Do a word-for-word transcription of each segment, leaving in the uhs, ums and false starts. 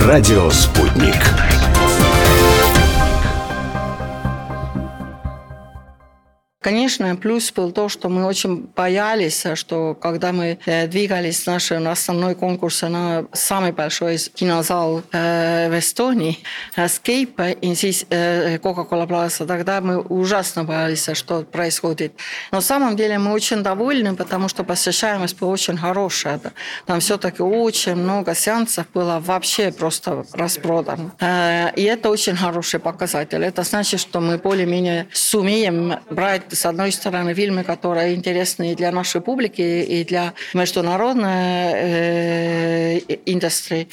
Радио «Спутник». Конечно, плюс был то, что мы очень боялись, что когда мы двигались в наш основной конкурс на самый большой кинозал в Эстонии, Escape, и здесь Coca-Cola Plaza, тогда мы ужасно боялись, что происходит. Но на самом деле мы очень довольны, потому что посещаемость была очень хорошая. Там все-таки очень много сеансов было вообще просто распродано. И это очень хороший показатель. Это значит, что мы более-менее сумеем брать с одной стороны фильмы, которые интересны и для нашей публики, и для международной э, индустрии.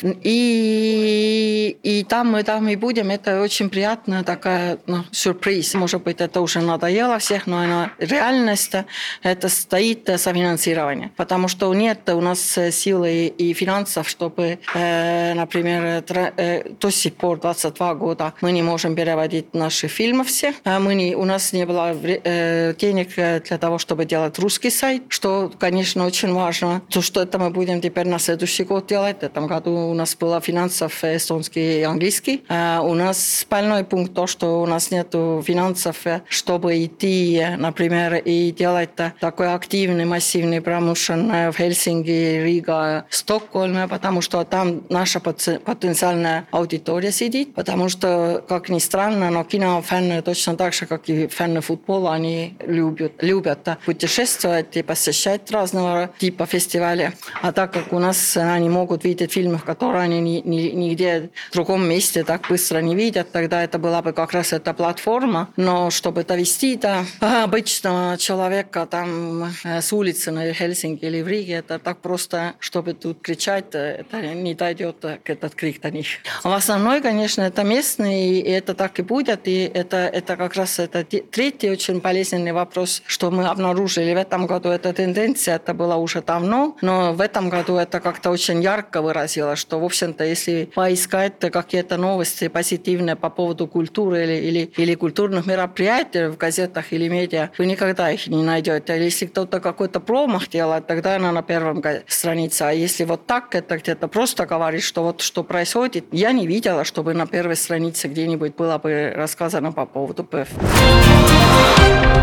И, и там мы там и будем. Это очень приятная такая ну, сюрприз. Может быть, это уже надоело всех, но она, реальность это стоит софинансирование. Потому что нет у нас силы и финансов, чтобы, э, например, тр, э, до сих пор двадцать два года мы не можем переводить наши фильмы все. Мы не, у нас не было э, денег для того, чтобы делать русский сайт, что, конечно, очень важно. То, что это мы будем теперь на следующий год делать. В этом году у нас было финансов эстонский и английский. А у нас больной пункт то, что у нас нет финансов, чтобы идти, например, и делать такой активный, массивный промоушен в Хельсинки, Рига, Стокгольме, потому что там наша потенциальная аудитория сидит, потому что, как ни странно, но кинофаны точно так же, как и фаны футбола, они любят, любят путешествовать и посещать разного типа фестиваля. А так как у нас они могут видеть фильмы, которые они ни, ни, нигде в другом месте так быстро не видят, тогда это была бы как раз эта платформа. Но чтобы довести до обычного человека там с улицы на Хельсинки или в Риге, это так просто, чтобы тут кричать, это не дойдет этот крик до них. А в основном, конечно, это местные, и это так и будет. И это, это как раз это третий очень полезный вопрос, что мы обнаружили в этом году эта тенденция, это было уже давно, но в этом году это как-то очень ярко выразило, что, в общем-то, если поискать какие-то новости позитивные по поводу культуры или, или, или культурных мероприятий в газетах или медиа, вы никогда их не найдете. Если кто-то какой-то промах делает, тогда она на первом странице. А если вот так, это где-то просто говорит, что вот что происходит, я не видела, чтобы на первой странице где-нибудь было бы рассказано по поводу ПЭФ.